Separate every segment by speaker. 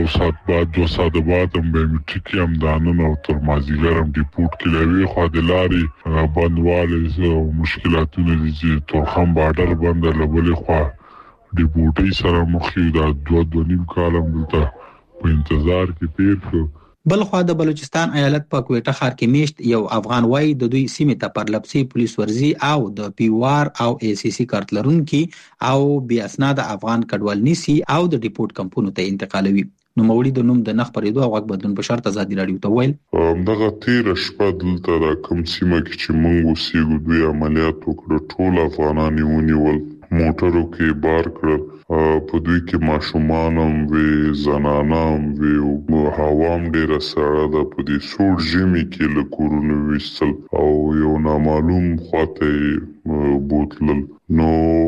Speaker 1: ساعت بعد 2 ساعت بعد هم بایومټریک هم دانن او تر مازیګر هم ریپورت کړی خو د لارې بندواله مشکلاتونه دي چې تورخم بارډر بند لبلې خو ډیپورټي سره مخې دا 2.5 کال هم دلته په انتظار کې تیر شو.
Speaker 2: بل خو د بلوچستان ایالت په کوټه ښار کې میشت یو افغان وای د دوی سیمې ته پر لپسي پولیس ورزي او د پیوار او ای سی سی کارت لرونکي او بیا اسناد افغان کډوال نیسي او د ډیپورت کمپونو ته انتقالوي. نو موړي د نوم د نخ پرېدو او غږ بدلون په شرط ازادي راډیو ته ویل
Speaker 1: دغه تیر شپه دلته د کوم سیمه کې چې مونږ اوسېږو دوی عملیات وکړ ټول افغانان ونیول موټرو کې بار کړل په دوی کې ماشومان هم وي زنانه هم وي او هوا هم ډېره سړه ده په دې سوړ ژمي کې له کورونو ویستل او یو نامعلوم خواته بوتلل. نو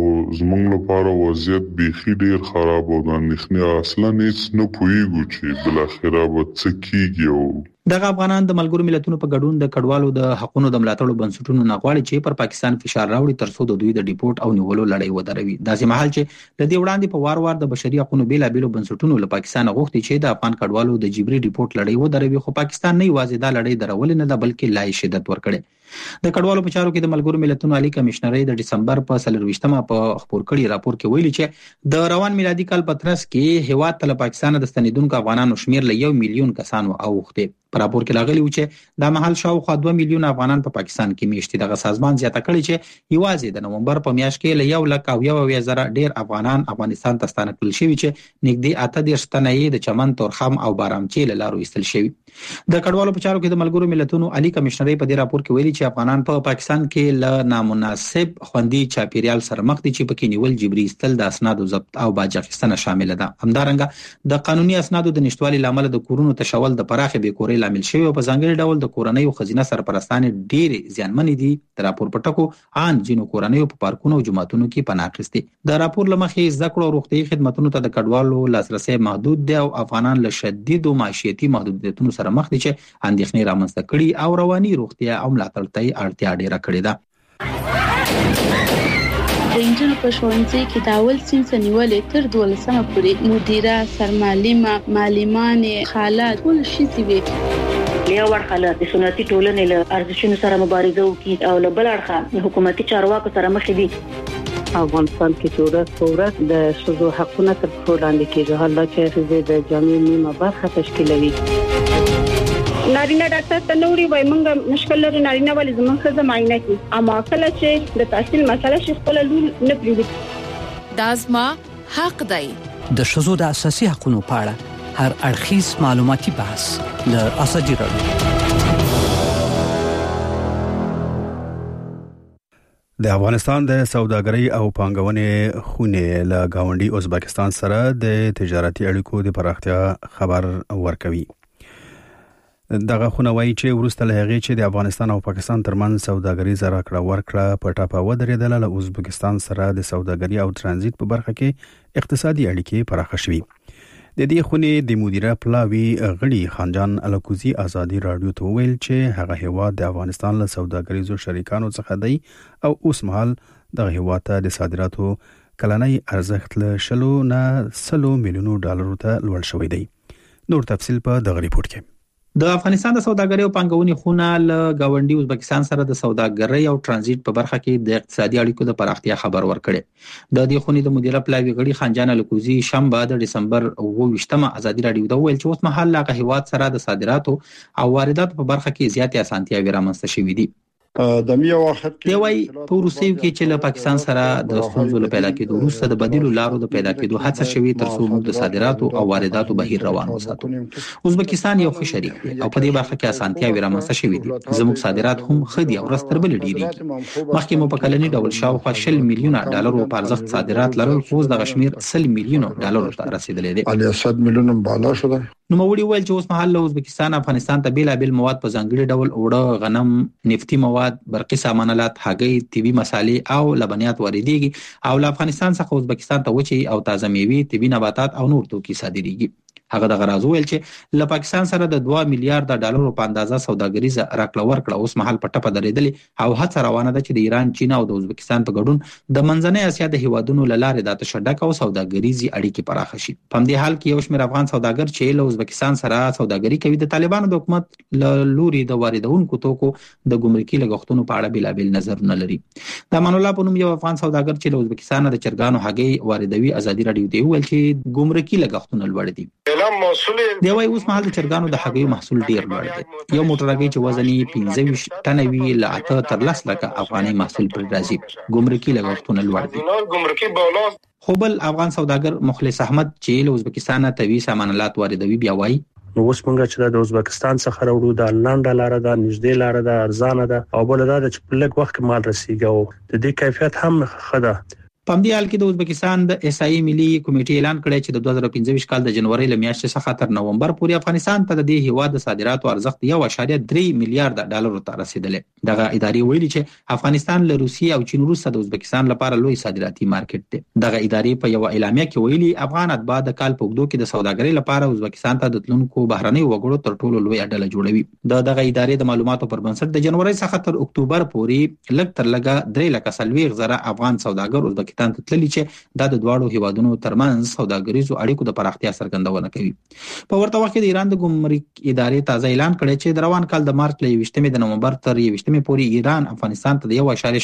Speaker 1: زمونږ لپاره وضعیت بیخي ډیر خراب او د اندېښنې اصلا هیڅ نه پوهیږو چې بالاخره به څه کیږي. او
Speaker 2: دغه افغانان د ملګرو ملتونو په ګډون د کډوالو د حقوقو د ملاتړ بنسټونو نه غواړي چې پر پاکستان فشار راوړي ترڅو د دوی د ډیپورت او نیولو لړۍ ودروي. داسې مهال چې د دې وړاندې په وار د بشري حقوقو بیلابېلو بنسټونو له پاکستان غوښتي چې د افغان کډوالو د جبري ډیپورت لړۍ ودروي خو پاکستان نه یوازې دا لړۍ درول نه ده بلکې لا شدت ورکړي. د کډوالو په چارو کې د ملګرو ملتونو عالی کمشنري د دسمبر په 24مه په خبر کړي راپور کې ویلي چې د روان میلادي کال په ترڅ کې هیواد ته له پاکستان د ستنیدونکو افغانانو شمیر له 1 میلیون کسانو اوخته. په راپور کې راغلی و چې د محل شاوخوا 2 میلیون افغانان په پاکستان کې میشتي. دغه سازمان زیاته کړي چې یوازې د نومبر په میاشت کې له 1,01,000 ډیر افغانان افغانستان ته ستانه کړل شوي چې نږدې 8 تنه د چمن تورخم او بارامچی له لارو ایستل شوي. د کډوالو په چارو کې د ملګرو ملتونو عالی کمشنري په دې راپور کې ویلي چې افغانان په پاکستان کې له نامناسب خوندي چاپیریال سره مخ دي چې پکې نیول جبري استل د اسنادو ضبط او باج اخیستنه شامل ده. همدارنګه د قانوني اسنادو د نشټوالي لامل د کورونو تشول د پراخه بیکوري لامل شوی او په ځانګړي ډول د کورنۍ او خزینه سرپرستانې ډېرې زیانمنې دي. د راپور په ټکو ان جنو کورنۍ په پارکونو او جماعتونو کې پناه اخیستي. د راپور لمخې زده کړو او روغتي خدماتو ته د کډوالو لاسرسي محدود دي او افغانان له شدید معیشتي محدودیتونو سره مخ دي چې اندېښنې رامنځته کړي او رواني روغتیا او ملاتړ ته اړتیا ډیره کړې ده.
Speaker 3: د انجنونو په ښوونځي کې د اول صنف نیولې تر 12مه پورې مدیره سرمعلمه معلمانې خالات ټول شي وي.
Speaker 4: یو ورخله د سنتي ټولنې له ارزښتونو سره مبارزه وکړي او له بل اړخه حکومتي چارواکو سره مخ دي.
Speaker 5: افغانستان کې ورځ په ورځ د ښځو حقونه تر پښو لاندې کېږي. حالا چې ښځې د جامعې نیمه برخه تشکیلوي.
Speaker 6: نارینه ډاکټر ته نوري وای مونږ مشکل لري نارینه ولې زموږ ښځه معاینه کوي اما کله چې د تحصیل مسله شي خپل لور نه پریږدي.
Speaker 7: دا زما حق دی.
Speaker 8: د ښځو د اساسي حقوقو په اړه هر اړخیز معلوماتي بحث د ازادي راډیو.
Speaker 9: د افغانستان د سوداګرۍ او پانګونې خونې له گاونډي ازبکستان سره د تجارتي اړیکو د پراختیا خبر ورکوي. دغه خونه وایي چې وروسته له هغې چې د افغانستان او پاکستان ترمنځ سوداګریزه راکړه ورکړه په ټاپه ودرېدله له ازبکستان سره د سوداګرۍ او ترانزیت په برخه کې اقتصادي اړیکې پراخه شوي. د دې خونې د مدیره پلاوي غړي خانجان الکوزي ازادي راډیو ته ویل چې هغه هیواد د افغانستان له سوداګریزو شریکانو څخه دی او اوس مهال دغه هیواد ته د صادراتو کلنی ارزښت له 100 نه 100 میلیونو ډالرو ته لوړ شوی دی. نور تفصیل په دغه ریپورت کې.
Speaker 2: د افغانستان د سوداګرۍ او پانګونې خونه له گاونډي ازبکستان سره د سوداګرۍ او ترانزیت په برخه کې د اقتصادي اړیکو د پراختیا خبر ورکړي. د دې خونې د مدیره پلاوي غړي خانجان الکوزي شنبه د دسمبر 28مه ازادي راډیو ته ویل چې اوس مهال له هیواد سره د صادراتو او وارداتو په برخه کې زیاتې اسانتیاوې رامنځته شوې دي.
Speaker 10: د میو وخت
Speaker 2: دی وای په روسیو کې چې له پاکستان سره د ستونزو له پیدا کېدو وروسته د بدیلو لارو د پیدا کېدو هڅه شوې ترڅو موږ د صادراتو او وارداتو بهیر روان وساتو. ازبکستان یو ښه شریک دی او په دې برخه کې اسانتیاوې رامنځته شوې دي. زموږ صادرات هم ښه دي او ورځ تر بلې ډېرېږي. مخکې مو په کلني ډول شاوخوا 100 میلیونه ډالرو په ارزښت صادرات لرل خو د شمیر 100 میلیونه ډالرو ته رسیدلې دي.
Speaker 10: علي 100 میلیونه بالا شو ده.
Speaker 2: نو موږ ویل چې اوس مهال له ازبکستان افغانستان ته بیلابل مواد په ځانګړي ډول اوړه غنم نفتی مواد برقي سامانالات هګۍ طبي مصالې او لبنیات واردېږي او له افغانستان څخه ازبکستان ته وچې او تازه میوې طبي نباتات او نور توکي صادرېږي. هغه د غراز ویل چې له پاکستان سره د 2 میلیارډ ډالرو په اندازه سوداګریزه راکړه ورکړه اوس مهال په ټپه درېدلې او هڅه روانه ده چې د ایران، چین او د ازبکستان په ګډون د منځنۍ اسیا د هیوادونو له لارې د تشدد او سوداګریزي اړیکې پراخ شي. په همدې حال کې یو شمېر افغان سوداګر چې له ازبکستان سره سوداګري کوي د طالبانو د حکومت له لوري د واردونکو توکو د ګمرکي لګښتونو په اړه بېلابېل نظرونه لري. د امان الله په نوم یو افغان سوداګر چې له ازبکستان د چرګانو هګۍ واردوي ازادي راډیو ته وویل چې ګمرکي لګښتونه لوړ دي. دی وايي اوس مهال د چرګانو د هګیو محصول ډیر لوړ دی. یو موټر هګۍ چې وزن یې 15 ټنه وي له 8 تر 10 لکه افغاني محصول پر راځي. ګمرکي لګښتونه لوړ دي. خو بل افغان سوداګر مخلص احمد چې له ازبکستان طبي سامانات واردوي بیا وايي
Speaker 11: نو اوس موږ چې د ازبکستان څخه راوړو د لنډه لار ده، نږدې لار ده، ارزانه ده او بل دا چې په لږ وخت کې مال رسیږي او د دې کیفیت هم ښه ده.
Speaker 2: په همدې حال کې د ازبکستان د اسایي ملي کمیټې اعلان کړی چې د 2025 کال د جنوري له میاشتې څخه تر نومبر پورې افغانستان ته د دې هیواد د صادراتو ارزښت 1.3 میلیارډ ډالر ته رسیدلی. دغه ادارې ویلي چې افغانستان له روسیې او چین وروسته د ازبکستان لپاره لوی صادراتي مارکیټ دی. دغه ادارې په یو اعلامیه کې ویلي افغان اتباع د کال په اوږدو کې د سوداګرۍ لپاره ازبکستان ته د تلونکو بهرنۍ وګړو تر ټولو لوی ډله جوړوي. دغه ادارې د معلوماتو پر بنسټ د جنوري څخه تر اکتوبر پورې لږ تر لږه 3,40,000 افغان سوداګر ازبکستان ته تللي چې دا د دواړو هیوادونو ترمنځ سوداګریزو اړیکو د پراختیا څرګندونه کوي. په ورته وخت کې د ایران د ګمرک ادارې تازه اعلان کړی چې د روان کال د مارچ له 21 د نومبر تر 21 پورې ایران افغانستان ته د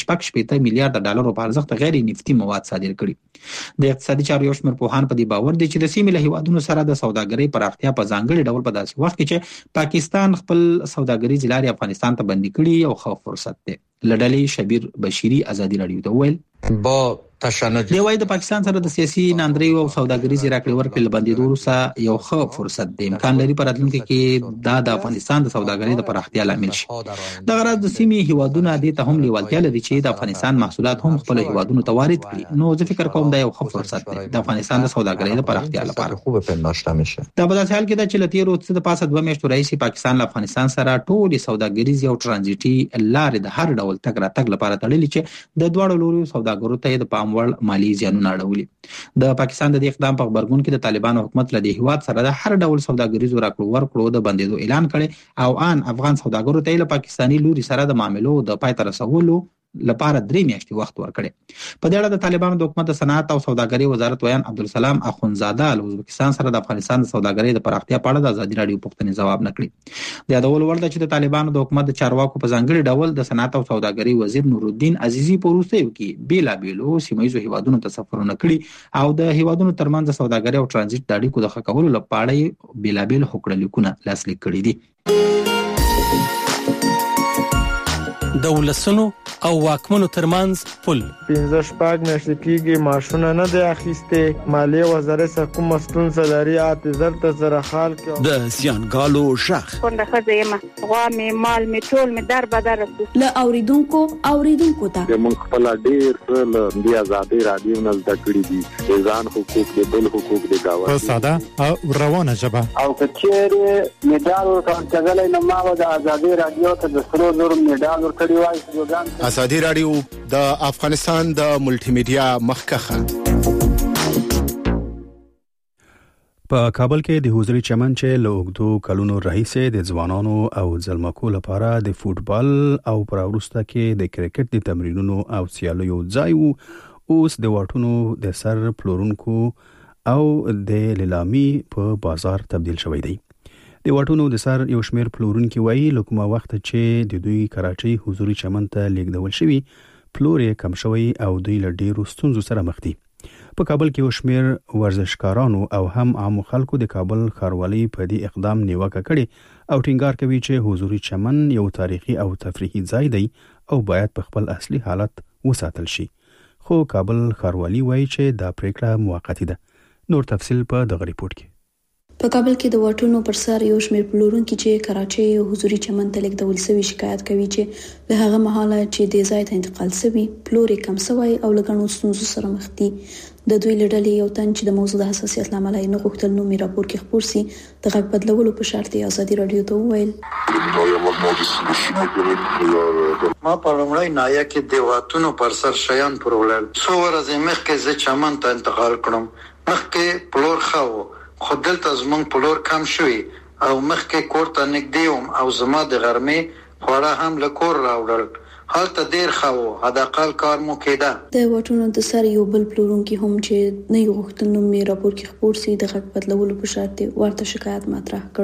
Speaker 2: 1.8 میلیارډ ډالرو په ارزښت غیر نفتي مواد صادر کړي. د اقتصادي چارو یو شمېر پوهان په دې باور دي چې د سیمې له هیوادونو سره د سوداګرۍ پراختیا په ځانګړي ډول په داسې وخت کې چې پاکستان خپل سوداګریز لارې افغانستان ته بندي کړي یو ښه فرصت دی. لړلې شبیر بشيري ازادي راډیو ته ویل
Speaker 12: با تشنج
Speaker 2: دی وايي د پاکستان سره د سیاسي ناندریو او سوداګریزي راکړې ورکړې لبندېدو وروسته یو ښه فرصت دی. امکان لري په راتلونکي کې دا د افغانستان د سوداګرۍ د پراختیا لامل شي. د غرض د سیمې هیوادونو دې ته هم لیوالتیا لري چې د افغانستان محصولات هم خپل هیوادونو ته وارد کړي. نو زه فکر کوم دا یو ښه فرصت دی د افغانستان د سوداګرۍ د پراختیا لپاره.
Speaker 12: خوب پنداشته میشه.
Speaker 2: دا په داسې حال کې دا چې لتیر او د پاسه 2 میاشتو راځي پاکستان له افغانستان سره ټول سوداګریزي او ترانزیټي لارې د هر ډول تګ راتګ لپاره تړلې چې د دواړو لوري سوداګرو ته د پام وړ مالی زیانونه اړولي. د پاکستان د دې اقدام په خبرګون کې د طالبانو حکومت له دې هیواد سره د هر ډول سوداګریزو راکړو ورکړو د بندیدو اعلان کړي او ان افغان سوداګرو ته له پاکستاني لوري سره د معاملو د پای ته رسولو لپاره 3 میاشتې وخت ورکړي. په دې اړه د طالبانو د حکومت د صنعت او سوداګرۍ وزارت ویان عبدالسلام اخونزاده له ازبکستان سره د افغانستان د سوداګرۍ د پراختیا په اړه د ازادي راډیو پوښتنې ځواب نه کړی. د یادول وړ ده چې د طالبانو د حکومت د چارواکو په ځانګړي ډول د صنعت او سوداګرۍ وزیر نورالدین عزیزي په وروستیو کې بیلابېلو سیمه هیوادونو ته سفرونه کړي او د هیوادونو ترمنځ سوداګرۍ او ترانزیت د اړیکو د ښه کولو لپاره بیلابېل هوکړه لیکونه لاسلیک کړي دي.
Speaker 13: د ولسونو او واکمنو ترمنځ پل
Speaker 14: 15 میاشتې کېږي معاشونه نه دی اخیسته. مالیه وزارت څخه مسئول سلاري اعتذار ته سره حال کې
Speaker 13: د زیانګالو شخ
Speaker 6: څنګه خزه غوا می مال می ټول می در بدر
Speaker 15: له اوریدونکو ته
Speaker 16: موږ خپل ډیر څه د ازادي رادیو نه زده کړی دي ځان حقوق د بل حقوق د گاوه
Speaker 17: په ساده او روانه ژبه
Speaker 18: او کچېره میډال ورکړل نه ما د ازادي رادیو ته د سرو نور میډال ورکړی وای.
Speaker 19: ازادي رادیو د افغانستان د ملټي میډیا مخکخه.
Speaker 9: په کابل کې د حضوري چمن چې له اوږدو کلونو راهیسې د ځوانانو او ځلمکو لپاره د فوټبال او پر وروسته کې د کرکټ د تمرینونو او سیالیو ځای وو، اوس د واټونو د سر پلورونکو او د لیلامي په بازار تبدیل شوی دی. د واټونو د سر یو شمیر پلورونکي وایي لکه وخت چې د دوی کراچۍ حضوري چمن ته لیږدول شوی پلور یې کم شوی او دوی له ډیرو ستونزو سره مخ دي. په کابل کې یو شمیر ورزشکارانو او هم عامو خلکو د کابل ښاروالۍ په دې اقدام نیوکه کړې او ټینګار کوي چې حضوري چمن یو تاریخي او تفریحي ځای دی او باید په خپل اصلي حالت وساتل شي. خو کابل ښاروالۍ وایي چې دا پریکړه موقتی ده. نور تفصیل په دغه ریپورت کې.
Speaker 15: په کابل کې د واټونو پر سر یو شمېر پلورونکي چې کراچۍ او حضوري چمن ته لیږدول شوي شکایت کوي چې له هغه مهاله چې د ځای ته انتقال شوي پلور یې کم شوی او له ګڼو ستونزو سره مخ دي. د دوی له ډلې یو تن چې د موضوع د حساسیت له امله یې نه غوښتل نوم یې راپور کې خپور سي د غږ بدلولو په شرط یې ازادي راډیو ته وویل
Speaker 18: ما په لومړۍ ناحیه کې د واټونو پر سر شیان پرولل څو ورځې مخکې زه چمن ته انتقال کړم. مخکې پلور ښه و
Speaker 20: خو دلته زمونږ پلور کم شوی او مخکې کور ته نږدې وم او زما د غرمې خواړه هم له کور راوړل. هلته ډیر ښه و، حداقل کار مو کېده.
Speaker 15: د واټونو د سر یو بل پلورونکي هم چې نه یو غوښتل نوم یې راپور کې خپور سي د غږ بدلولو په شرط ورته شکایت مطرح کړ.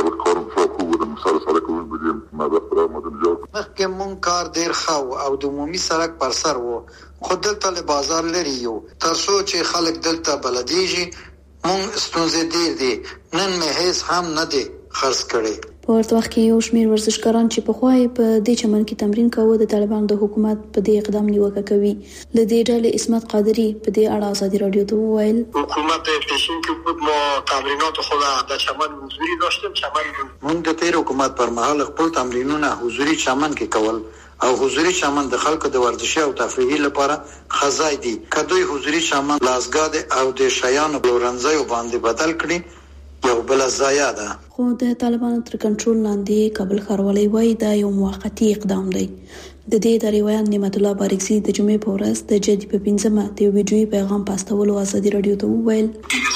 Speaker 20: مخکې مونږ کار ډیر ښه و او د عمومي سړک پر سر و، خو دلته له بازار لري یو. تر څو چې خلک دلته بلدیږي مونږ ستونزې ډیر دي. نن مې هیڅ هم نه دی خرڅ کړی.
Speaker 15: په ورته وخت کې یو شمېر ورزشکاران چې پخوا په دې چمن کې تمرین کاوه د طالبانو د حکومت په دې اقدام نیوکه کوي. له دې ډلې عصمت قادری په دې اړه ازادي رادیو ته وویل
Speaker 21: حکومت پیشین کې بود ما تمرینات خود در چمن حضوری داشتیم.
Speaker 20: مونږ د تیر حکومت پر مهال خپل تمرینونه حضوری چمن کې کول او حضوری چمن د خلکو د ورزشي او تفریحي لپاره خزای دي. کدوې حضوری چمن لاسګاد او د شیانو پلورنځي باندې بدل کړي یو بل ضایع ده.
Speaker 15: خو د طالبانو تر کنټرول لاندې کابل ښاروالۍ وايي دا یو موقتی اقدام دی. د دې دریوان نعمت الله بارکزي د جمعې په ورځ د جدي په 15مه د ویډیوي پیغام پاستولو ازادي رادیو ته وویل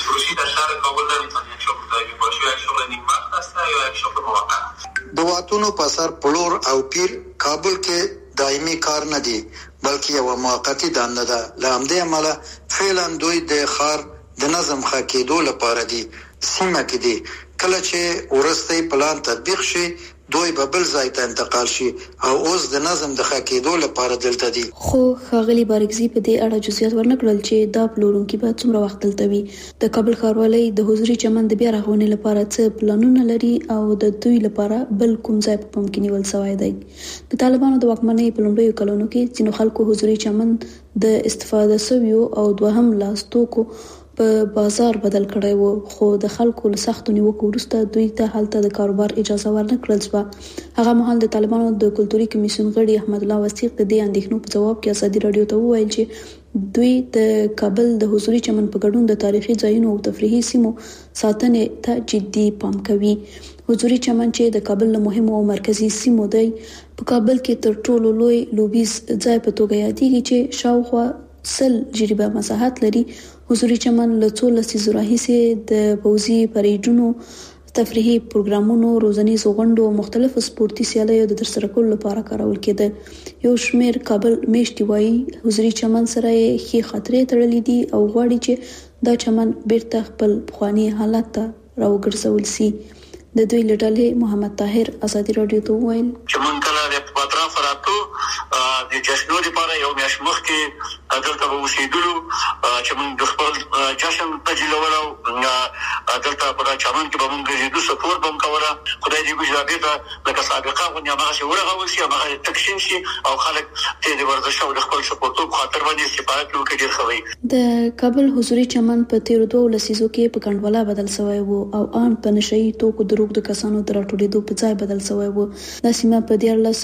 Speaker 20: د واتونو په سر پلور او پیر کابل کې دایمي کار نه دی بلکې یو موقتی دنده ده. لامدې عمله فعلا دوی د خار د نظم ښه کېدو لپاره دي. سیمه کې دي کله چې ورسته پلان تطبیق شي دوی به بل ځای ته انتقال شي او اوس د نظم د ښه کېدو لپاره دلته دي.
Speaker 15: خو ښاغلي بارکزي په دې اړه جزئیات ورنکړل چې دا پلورونکي به څومره وخت دلته وي. د کابل ښاروالۍ د حضوري چمن د بیا رغونې لپاره څه پلانونه لري او د دوی لپاره بل کوم ځای په پام کې نیول شوی دی. د طالبانو د واکمنۍ په لومړیو کلونو کې ځینو خلکو حضوري چمن د استفاده سویو او دوهم لاس توکو په بازار بدل کړی وو، خو د خلکو له سختو نیوکو وروسته دوی ته هلته د کاروبار اجازه ورنکړل شوه. هغه مهال د طالبانو د کلتوري کمیسیون غړي احمد الله وثیق د دې اندېښنو په جواب کې ازادي رادیو ته وویل چې دوی د کابل د حضوري چمن په ګډون د تاریخي ځایونو او تفریحي سیمو ساتنې ته جدي پام کوي. حضوري چمن چې د کابل له مهمو او مرکزي سیمو دی په کابل کې تر ټولو لوی لوبیز ځای په توګه یادېږي چې شاوخوا 100 جریبه مساحت لري. حضوري چمن له 14 لسیزو راهیسې د پوځي پریډونو، تفریحي پروګرامونو، روزنیزو غونډو او مختلفو سپورتي سیالیو د ترسره کولو لپاره کارول کېده. یو شمېر کابل میشتي وايي حضوري چمن سره یې ښې خاطرې تړلې دي او غواړي چې دا چمن بیرته خپل پخواني حالت ته راوګرځول شي. د دوی له ډلې محمد طاهر ازادي رادیو ته وویل
Speaker 21: چې مونږ کله د اطراف راتو د جشنو لپاره یو میاشت مخکې دلته اوسېدلو چې مونږ د خپل جشن تجلولو دلته په چمن کې به مونږ د سپورت بم کوله. خدای دې وکړي دا لکه سابقه غونډه هغه شي ورغول شي هغه تکشین شي او خلک ته د ورزش او د خپل سپورتو په خاطر باندې استفاده کوي ډیر خوي.
Speaker 15: د کابل حضوري چمن په 13 لسیزو کې په کنډواله بدل شوی وو او ان په نشئی توکو د روغ د کسانو د راټولېدو په ځای بدل شوی وو. د سیمه په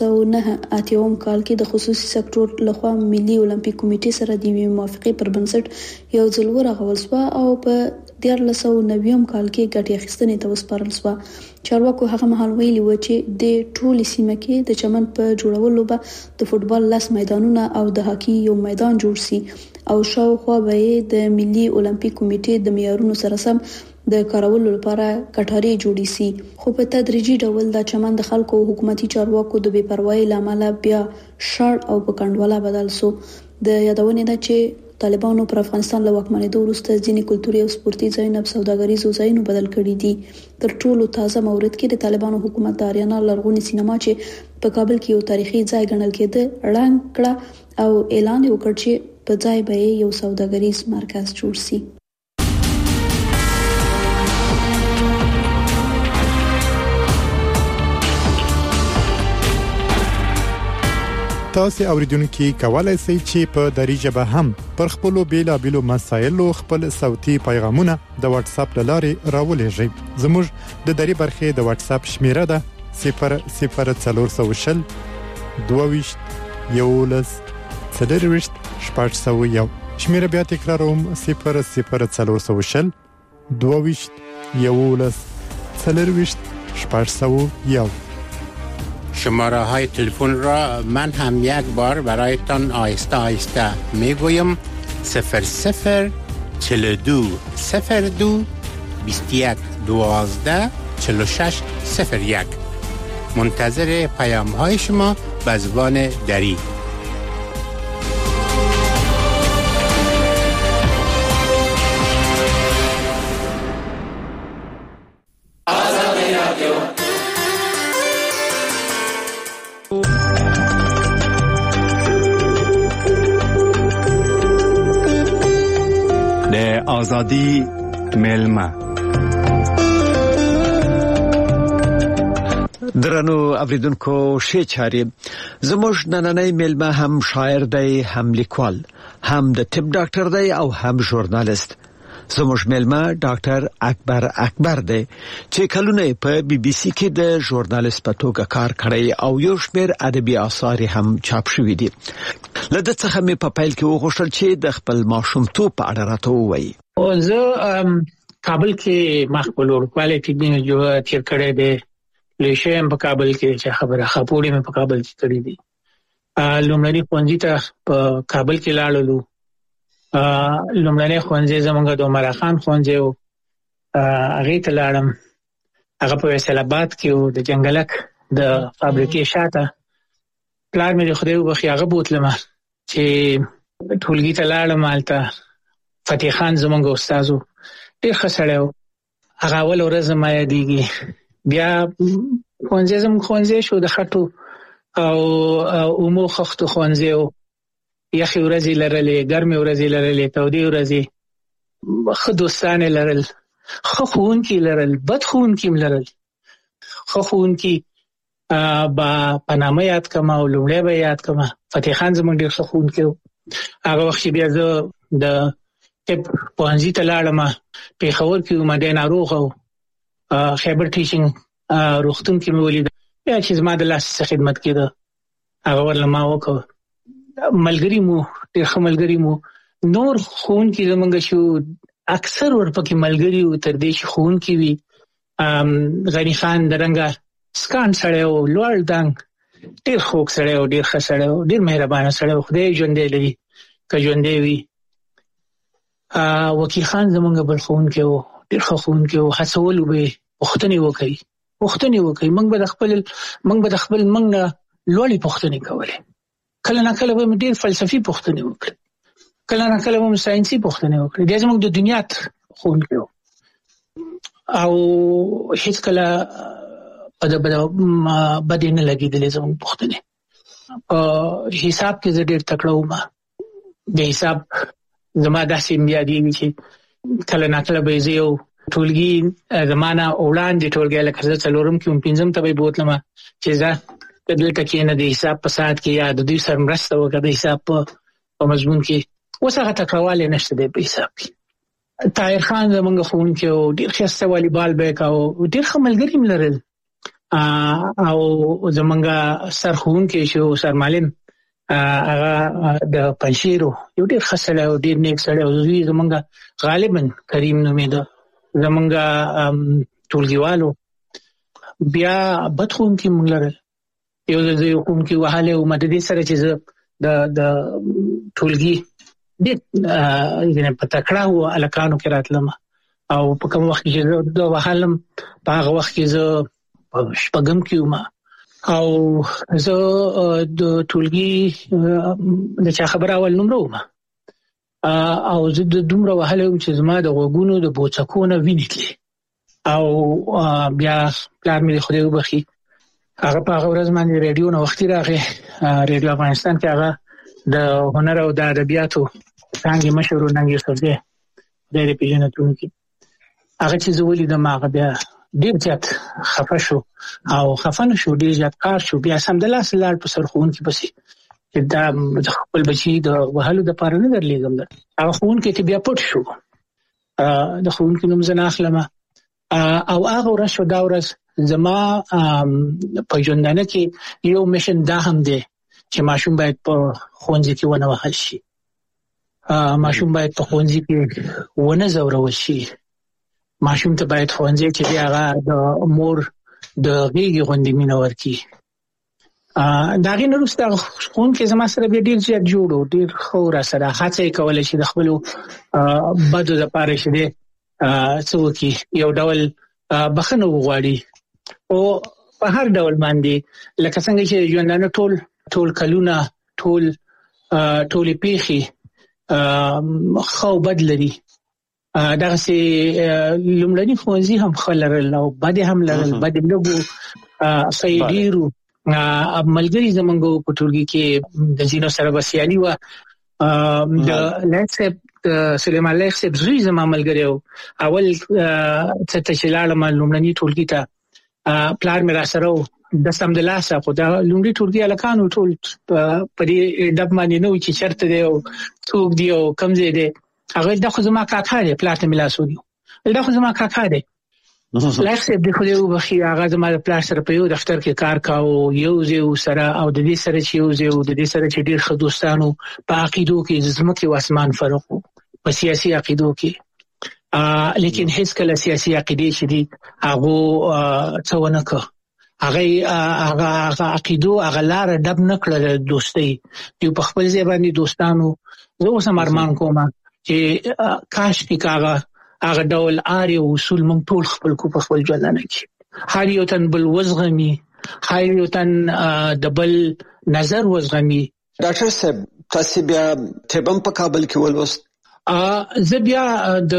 Speaker 15: 1989 کال کې د خصوصي سکتور لخوا ملي اولمپیک کمیټې سره د موافقې پر بنسټ یو ځل ورغول شو او په 1990 کال کې ګټې اخیستنې ته وسپارل شو. چارواکو هغه مهال ویلي و چې د ټولې سیمه کې د چمن په جوړولو به د فوټبال 10 میدانونه او د هاکي یو میدان جوړ شي او شاوخوا به د ملي اولمپیک کمیټې د معیارونو سره سم د کارولو لپاره کټاري جوړې شي. خو په تدریجي ډول د چمن د خلکو او حکومتي چارواکو د بې پروايي لامل بیا شړ او په کنډواله بدل شو. د یادونې ده چې طالبانو پر افغانستان له واکمنېدو وروسته ځینې کلتوري او سپورتي ځایونه په سوداګریزو ځایونو بدل کړي دي. تر ټولو تازه مورد کې د طالبانو حکومت د آریانا لرغونې سینما چې په کابل کې یو تاریخي ځای ګڼل کېده ړنګ کړه او اعلان وکړ چې په ځای به یو سوداګریز مرکز جوړ شي.
Speaker 17: تاسو اوریدونکو کولای شئ چې په دری ژبه هم پر خپل بیلابېلو مسایلو خپل صوتي پیغامونه د واتس اپ لارې راولېږئ. زموږ د دری برخې د واتس اپ شمیره ده 00420 22 11 4 شمیره بیا تکراروم 00420 22 11 4
Speaker 22: شماره های تلفن را من هم یک بار برایتان آهسته آهسته میگویم 00 42 02 21 12 46 01. منتظر پیام های شما به زبان دری.
Speaker 1: آزادی ملما درنو اوریدونکو شیچاري زموږ نننۍ ملما هم شاعر دی، هم لیکوال، هم د طب ډاکټر دی او هم ژورنالیست. زموږ ملما ډاکټر اکبر دی چې کلونه په بي بي سي کې د ژورنالیست په توګه کار کړی او یو شمېر ادبي آثار هم چاپ شوي دي. له دې څخه مې په پیل کې وغوښتل چې د خپل ماشومتوب په اړه راته ووایي.
Speaker 3: زه کابل کې مخبل ورکواله کې د تیر کړه د لیشم په کابل کې چې خبره خپوړې مې په کابل کې کړې دي. لومړني ښوونځي ته په کابل کې لاړلو. لومړني ښوونځي زمونږ د عمر خان ښوونځي او هغه ته لاړم. هغه په فیصل آباد کې او د جنگلک د فابریکې شاته. پلار مې خدای وبخښي هغه بوتلم چې ټولګي ته لاړم. هلته فتح خان زمونږ استادو ډېر ښه سړی و. هغه اول ورځ ما یادېږي. بیا ښوونځي شو د خټو او اومو خښتو ښوونځي و. یخې ورځې لرلې، ګرمې ورځې لرلې، تودې ورځې، ښه دوستانې لرل، ښه ښوونکي لرل، بد ښوونکي هم لرل. ښه ښوونکي په نامه یاد کړم او لومړی به یاد کړم. فتح خان زموږ ډېر ښه ښوونکی و. هغه وخت چې بیا زه د طب پوهنځي ته لاړم. پېښور کې وم، دی ناروغه و. خیبر ټیچینګ روغتون کې مې ولید. بیا چې زما د لاس څخه خدمت کېده هغه ورله ما وکړ. ملګري مو ډېر ښه ملګري مو. نور ښوونکي زموږ شو اکثر ورپکې ملګري وو تر دې چې ښوونکي وي. غني خان د رنګه سکان سړی و، لوړ دنګ، ډېر خوږ سړی و، ډېر ښه سړی و، ډېر مهربانه سړی و. خدای ژوندی لري که ژوندی وي. وکیل خان زموږ بل ښوونکی و، ډېر ښه ښوونکی و. هڅولو به یې پوښتنې وکړي. موږ به د خپل موږ نه لوړې پوښتنې کولې. کله نه کله به مې ډېر فلسفي پوښتنې وکړي، کله نه کله به مې ساینسي پوښتنې وکړي. دی زموږ د دنیا ښوونکی و او هیڅ کله بدې نه لګېدلې زموږ پوښتنې. حساب کې زه ډېر تکړه وم. د حساب زما داسې یادېږي چې کله نه کله به زه یو ټولګي زما نه وړاندې ټولګی لکه زه څلورم کې وم، پنځم ته به یې بوتلم چې زه دلته کښېنه د حساب په ساعت کې یا د دوی سره مرسته وکړه د حساب په مضمون کې. اوس هغه تکړهوالی نشته دی په حساب کې. طاهر خان زموږ ښوونکی و، ډېر ښایسته والیبال به یې کاوه، ډېر ښه ملګري هم لرل. او زموږ سر ښوونکی شو سر معلم، هغه د پنجشیر و، یو ډېر ښه سړی و، ډېر نیک سړی و. زوی زموږ غالبا کریم نومېده، زموږ ټولګیوالو. بیا بد ښوونکي موږ لرل. یو ځل زه یو ښوونکي وهلی وم د دې سره چې زه د ټولګي ډېر په تکړه هلکانو کې راتلم او په کوم وخت کې چې زه وهلم په هغه وخت کې زه شپږم کې وم او زه د ټولګي د چا خبره اول نمره وم او زه دومره وهلی وم چې زما د غوږونو د بوڅکو نه وینې تلې. او بیا پلار مې د خدای وبخښي هغه په هغه ورځ باندې ریډیو نه وختي راغی. ریډیو افغانستان کې هغه د هنر او د ادبیاتو څانګې مشر و ننګ یوسفزی، خدای دې پېژنتونکي. هغه چې زه ولیدم هغه بیا ډېر زیات خفه شو او خفه نه شو، ډېر زیات کار شو. بیا سمدلاسه لاړ په سر ښوونکي پسې چې دا خپل بچي د وهلو دپاره نه درلېږم. هغه ښوونکی چې بیا پټ شو، د ښوونکي نوم زه نه اخلم. او هغه ورځ شو دا ورځ زما په ژوندانه کې یو میشن دا هم دی چې ماشوم باید په ښوونځي کې ونه وهل شي، ماشوم باید په ښوونځي کې ونه ځورول شي، ماشوم ته باید ښوونځي چې دی هغه د مور د غېږې غوندې مینه ورکړي. د هغې نه وروسته ښوونکی زما سره بیا ډېر زیات جوړ و، ډېر ښه و راسره. هڅه یې کوله چې د خپلو بدو دپاره چې دی څوکي یو ډول بخنه وغواړي او په هر ډول باندې لکه څنګه چې ژوندانه ټول کلونه ټول پیخي خو بدلري دغه سي لومړني ښوونځي هم خلل او بده هم لرل بده لګو سیدیرو ملګری زمونږ په ټولګي کې د جینو سره وسیالي و د لکسب سليمان لکسب زوی زما ملګری اول څه چې لاړم لومړني ټولګي ته پلان مې را سره د سمدلله صاحب دا لومړی ټولګي الکانو ټول په دې ډب باندې نو چې چرته دی او څوک دی او کم ځای دی هغه د خو زما کاکا دی پلاټ ملاسو دی دا خو زما کاکا دی لکسب د خو یو بخي هغه زما پلاټ سره په یو دفتر کې کار کاوه یو ځای سره او د دې سره چې یو ځای د دې سره چې ډیر ښه دوستانو په عقیدو کې زمکه او اسمان فرق په سیاسي عقیدو کې لیکن هیڅ کله سیاسي عقیده چې دي هغه څونه که هغه عقیدو هغه لار ډب نکړه دوستي یو په خپل ځای باندې دوستانو زه اوس مرمان کوم چې کاش کې هغه ډول اړ اصول مونږ ټول خپل کو په خپل ژوند کې هر یو تن بل وزغمي هر یو تن د بل نظر وزغمي
Speaker 1: ډاکټر صاحب تاسو بیا تبم په کابل کې ولوست
Speaker 3: زه بیا د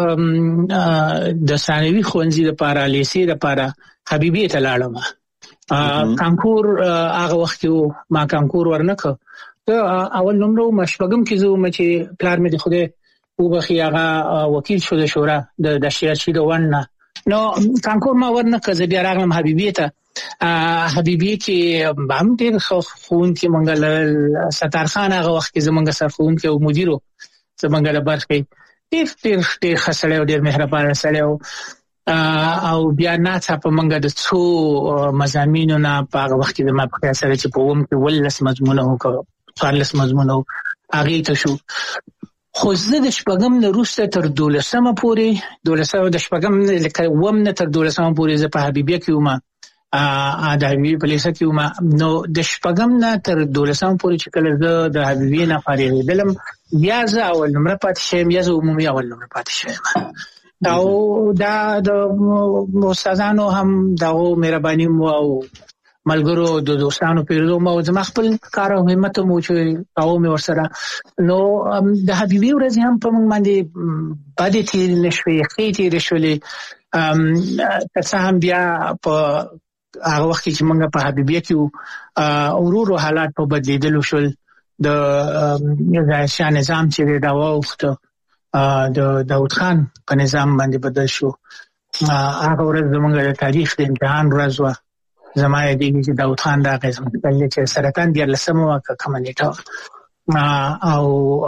Speaker 3: ثانوي ښوونځي لپاره لیسې لپاره حبیبي ته لاړم کانکور هغه وخت ما کانکور ورنکه اول نمبر مشبګم کې زه چې پلان مې د خوده او بخي هغه وکیل شو د شورا د سیاسي د ونه نو کانکور ما ورنکه زه بیا راغلم حبیبي ته حبیبی کې هم ډېر خون کې منګل ستار خان هغه وخت کې زمونږ سره خون کې او مدیرو زمونږ د برخې ډېر خسړې او ډېر مهربان سره او بیا نه په منګه د څو مضامینو نه په هغه وخت کې د ما په سره چې په ووم کې ولس مضمونه وکړ فارلس مضمونه هغه ته شو خو زه د شپږم نه روسته تر 12مه پورې 12 د شپږم لکه ووم نه تر 12مه پورې زه په حبیبیه کې ومه د حبیبی په لیسه کې ومه نو د شپږم نه تر 12مه پورې چې کله زه د حبیبی نه فارغېدلم بیا زه اول نمبر پاتې شوم یا زه عمومي اول نمبر پاتې شوم او دا د استادانو هم دغه مهرباني مو او ملګرو د دوستانو پیرو مو زما خپل کار او همت مو چې او مې ورسره نو د حبیبي ورځ هم په موږ باندې باندې تیر نشوي خېټي رشولې تاسو هم بیا په هغه وخت چې موږ په حبیبي کې اورورو حالات په بدلیدلو شول د شاه نظام چې دا وخت د داوود خان په نظام باندې بدل شو هغه ورځ زموږ د تاریخ د امتحان ورځ و زما یې دی چې داوود خان دا قسم کله چې سرطان دی لسمه واکه کمنټه او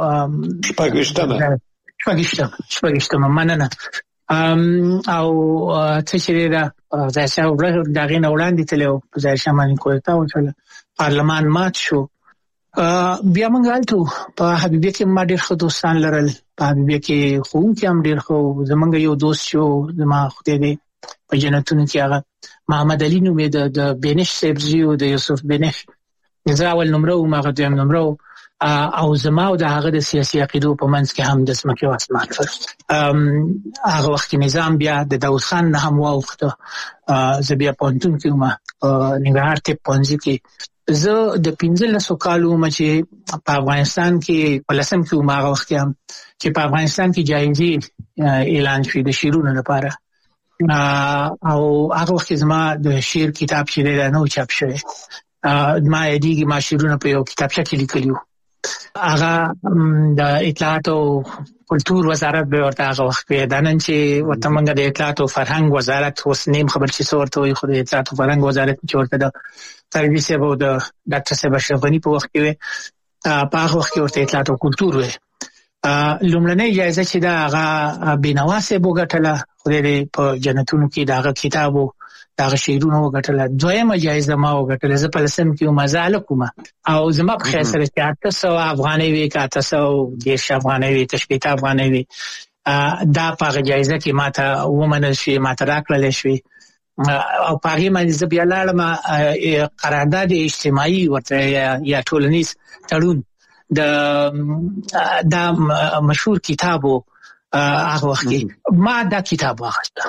Speaker 3: شپږشتمه مننه او څه چې دا ځکه ورځ دغه نه وړاندې تلو ځای شمن کوټه او پارلمان مات شو بیا موږ غلطو په حبیبي کې ما ډېر ښه دوستان لرل په حبیبي کې خو هم ډېر خو زمونږ یو دوست شو زما خدای دې په جنتونو کې هغه محمد علي نومې د بنش سبزیو د یوسف بنش زه اول نمبر او ما غوډم نمبر او زما او د هغه د سیاسي عقیدو په منځ کې هم د سمکه او اسمان فرق هغه وخت نظام بیا د داوود خان نه هم واوخته زه بیا پونتون کې ما نګهار ته پونځي کې زه د 15 کالو مچې په افغانستان کې په لسم کې ما وخت هم چې په افغانستان کې جایزې اعلان شوې د شیرونو لپاره او هغه وخت زما د شعر کتاب چې دا نو چاپ شوی ما یې ما شیرونه په یو کتابچه کې لیکلیو هغه د اطلاعات او کلتور وزارت به ورته هغه وخت پیدا نن چې ورته موږ د اطلاعات او فرهنګ وزارت اوس نیم خبر چې څورته وي خو د اطلاعات او فرهنګ وزارت چې ورته د سرویس او د ډاکټر صاحب شفغنی په وخت کې په هغه وخت کې ورته اطلاعات او کلتور وي لومړنۍ جایزه چې دا هغه بینواسه بوګټله خو دې په جنتونو کې دا کتابو دا شعرونه وګټله دویمه جایزه ما وګټله زه په لسم کې مزاله کوم او زما په خیر سره 800 افغانۍ وی 810 افغانۍ وی تشکیل افغانۍ وی دا په جایزه کې ماته ومنل شي ماته راکړل شي او پاره باندې زه بیا لاړم قرارداد اجتماعي ورته یا ټولنیز تړون دا مشهور کتابو هغه وخت ما دا کتاب واخیسته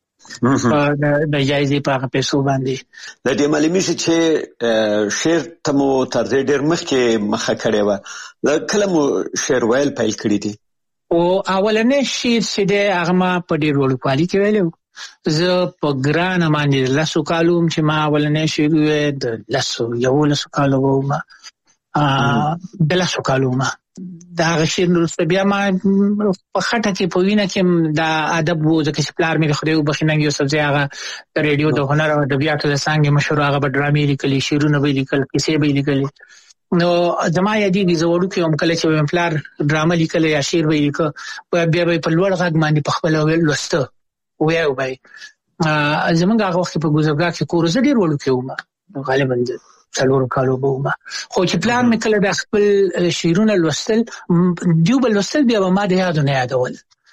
Speaker 3: د جایزې په پیسو باندې.
Speaker 1: د دې معلومي چې شعر ته مو تر دې ډېر مخکې مخه کړې و، کله مو شعر ویل پیل کړی دي؟
Speaker 3: او اولنې شعر چې دی هغه ما په ډېر وړوکوالي کې ویلی و. زه په ګرانه باندې 10 کالو چې ما اولنې شعر ویل د 11 کالو وم، د 10 کالو ما دا غشیر وروسته بیا ما په خټه کې په وینه کې دا ادب وو، ځکه چې پلار مې خدای وبخښي یو څه هغه د ریډیو د هنر او ادبیاتو د څانګې مشهور هغه به ډرامې لیکلي، شعرونه به لیکل، کیسې به لیکلي. نو زما یادېږي زه وړوکی وم کله چې مې پلار ډرامه لیکله یا شعر به یې لیکه بیا به په لوړ غږ باندې په خپله لوسته ویو به یې. زموږ هغه وخت په ګوزرګاه کې کور، زه ډېر وړوکی وم، غالبا 4 کالو به وم، خو چې پلان مې کله د خپل شعرونه لوستل دیو به لوستل بیا به ما د یادو نه یادول.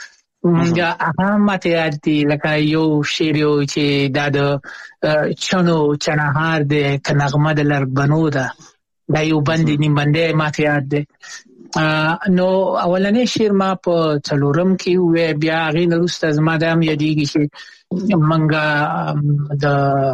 Speaker 3: هغه ماته یاد دي لکه یو شعر چې دا د چنو چنهار دی که نغمه د لربنو ده، دا یو بندې نیم بندې ماته یاد دی. نو اولنې شعر ما په 4م کې وی، بیا هغې نه وروسته زما دا هم یادېږي چې منګه د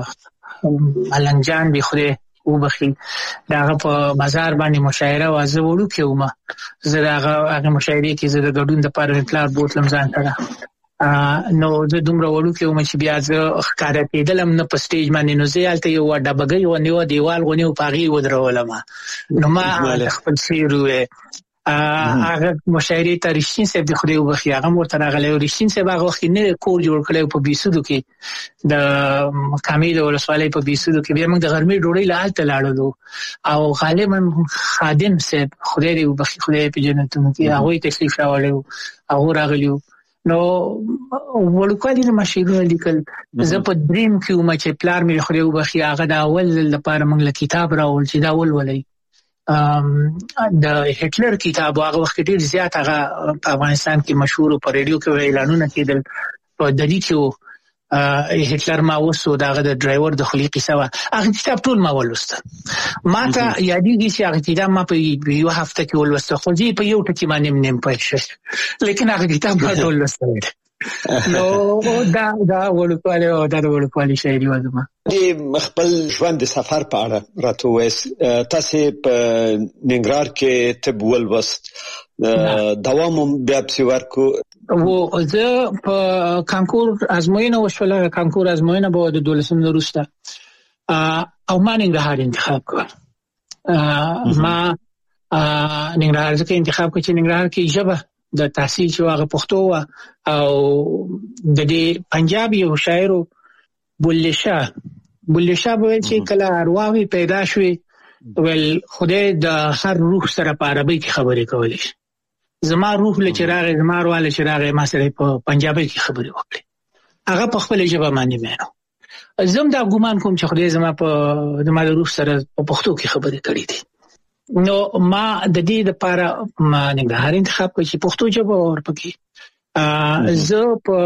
Speaker 3: ملنګ جان بې خدای وبخښي د هغه په مزار باندې مشاعره وه. زه وړوکی وم، زه د هغې مشاعرې کې زه د ګډون دپاره مې پلار بوتلم ځان سره. نو زه دومره وړوکی وم چې بیا زه ښکاره کېدلم نه په سټیج باندې، نو زه هلته یو ډبګۍ غوندې وه، دیوال غوندې و، په هغې ودرولم. نو ما خپل شعر ووی. هغه مشاعرې ته رښتین صاحب د خدای وبخښي هغه هم ورته راغلی و. رښتین صاحب هغه وخت کې نوی کور جوړ کړی و په بیسودو کې، د کامې د ولسوالۍ په بیسودو کې. بیا موږ د غرمې ډوډۍ له هلته لاړلو او غالبا خادم صاحب خدای دې وبخښي، خدای په جنتونو کې، هغوی تشریف راوړی و، هغو راغلي و. نو وړوکوالي نه ما شعرونه لیکل. زه په دریم کې وم چې پلار مې خدای وبخښي هغه د اول ځل لپاره موږ له کتاب راوړل چې دا ولولئ، د هټلر کتاب. هغه وخت ډېر زیات هغه په افغانستان کې مشهور په ریډیو کې اعلانونه کېدل، په دلی کې هټلر ما وسو دغه د ډرایور د خلی قصه وه. هغه کتاب ټول ما ولوسته. ما ته یادېږي چې هغه کتاب ما په یو هفته کې ولوسته، خو زه په یو ټکي باندې نیم پوه شوم، لیکن هغه کتاب ما ټول لوستی. نو دا وړوکوالی او دا د وړوکوالي شاعري وه زما.
Speaker 1: د خپل ژوند د سفر په اړه راته ووایاست. تاسې په ننګرهار کې طب ولوست، دوام هم بیا پسې ورکړو.
Speaker 3: زه په کانکور ازموینه وشوله، کانکور ازموینه به د 12 نه وروسته، او ما ننګرهار انتخاب کړ. ما ننګرهار ځکه انتخاب کړ چې ننګرهار کې ژبه د تحصیل چې هغه پښتو وه، او د دې پنجاب یو شاعر بله شاه به ویل چې کله ارواحې پیدا شوې ویل خدای د هر روح سره په عربۍ کې خبرې کولی شي. زما روح له چې راغی، زما اروا له چې راغی، ما سره په پنجابۍ کې خبرې وکړې، هغه په خپله ژبه باندې مینو. زه هم دا ګمان کوم چې خدای زما د روح سره په پښتو کې خبرې کړې دي. نو ما د دې لپاره ما ننګرهار انتخاب کړ چې پښتو ژبه ورپکې. زه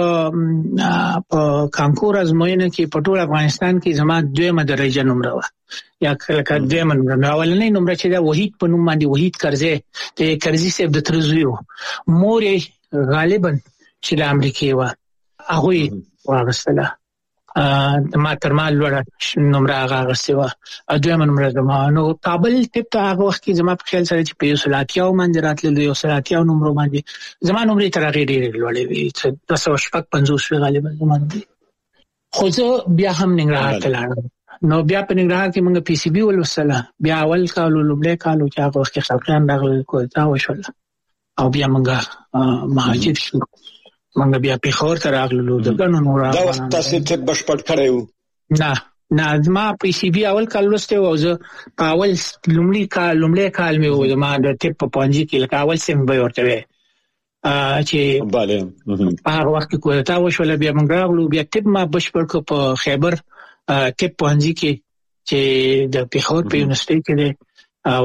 Speaker 3: په کانکور ازموینه کې په ټول افغانستان کې زما 2مه درجه نمره وه، یا کله 2مه نمره. اولنۍ نمره چې دا وحید په نوم باندې، وحید کرزی، د کرزي صاحب د تره زوی و، مور یې غالبا چې د امریکې وه، هغوی واخیستله. ما تر ما لوړه نمره هغه اخیستې وه، 2مه نمره زما. نو کابل طب ته هغه وخت کې زما په خیال سره چې په 180 باندې راتلل، 180 نمرو باندې زما نمرې تر هغې ډېرې لوړې وې، 255 وې غالبا زما نمرې. خو زه بیا هم ننګرهار ته لاړم. نو بیا په ننګرهار کې موږ پی سی بي ولوستله. بیا اول کال او لومړی کال چې هغه وخت کې خلقیان راغلل، کوزدا وشوله، او بیا موږ مهاجر شو. موږ بیا پیښور ته راغلو د ګڼو نورو.
Speaker 1: دا وخت تاسې طب بشپړ کړی و؟
Speaker 3: نه زما پی سی بي اول کال لوستی و، او زه په اول لومړی کال مې و زما د طب په پوهنځي کې، لکه اول صنف به یې ورته وی چې په هغه وخت کې کوزدا وشوله. بیا موږ راغلو، بیا طب ما بشپړ کړ په خیبر طب پوهنځي کې چې د پیښور په یونیورسټۍ کې دی، او